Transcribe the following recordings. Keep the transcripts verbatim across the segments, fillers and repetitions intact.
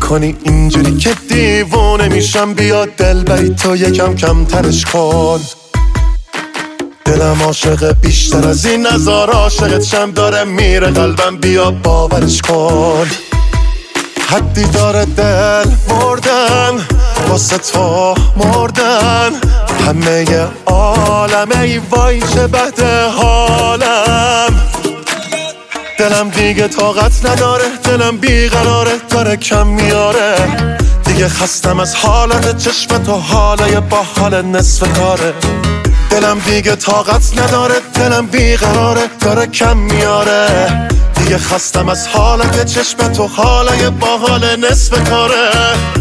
میکنی اینجوری که دیوونه میشم. بیا دل بری تو یکم کم ترش کن. دلم عاشق بیشتر از این نزار عاشقت شم. داره میره قلبم بیا باورش کن. حدی داره دل مردن واسه تو مردن. همه عالم ای وای چه بده حالم. دلم دیگه طاقت نداره دلم بیقراره داره کم میاره. دیگه خستم از حالت چشم تو حالای با حال نصف کاره. دلم دیگه طاقت نداره دلم بیقراره داره کم میاره. دیگه خستم از حالت چشم تو حالای با حال نصف کاره.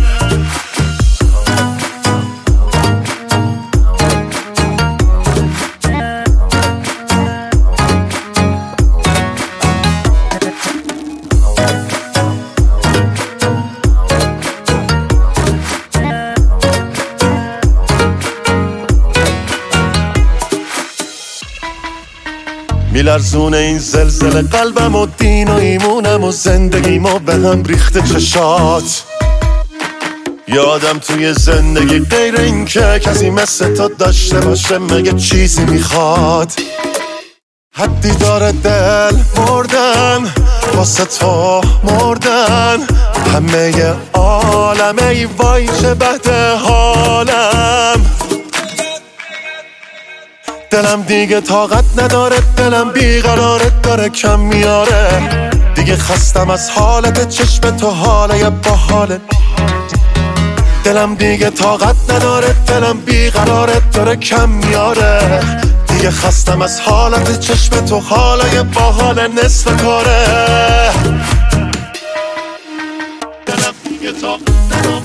میلرزونه این زلزله قلبم و دین و ایمونم و زندگیم و به هم ریخته چشات. یادم توی زندگی غیر این که کسی مثل تو داشته باشه مگه چیزی میخواد. حدی داره دل مردن واسه تو مردن. همه عالم ای وای چه بده حالم. دلم دیگه طاقت نداره دلم بیقراره داره کم میاره. دیگه خستم از حالت چشم تو حالای با حال. دلم دیگه طاقت نداره دلم بیقراره داره کم میاره. دیگه خستم از حالت چشم تو حالای با حال نصف کاره. دلم دیگه طاقت نداره.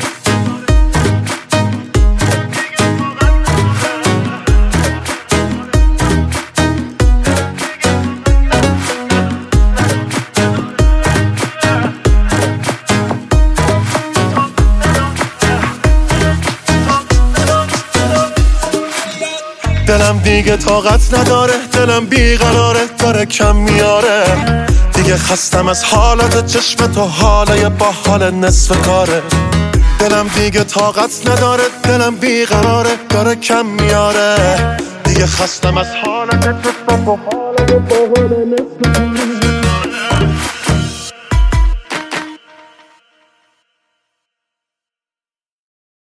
دلم دیگه طاقت نداره دلم بیقراره داره کم میاره. دیگه خستم از حالت چشم تو حالای با حال نصف کاره. دلم دیگه طاقت نداره دلم بیقراره داره کم میاره. دیگه خستم از حالت چشم تو حالای با حال نصف کاره.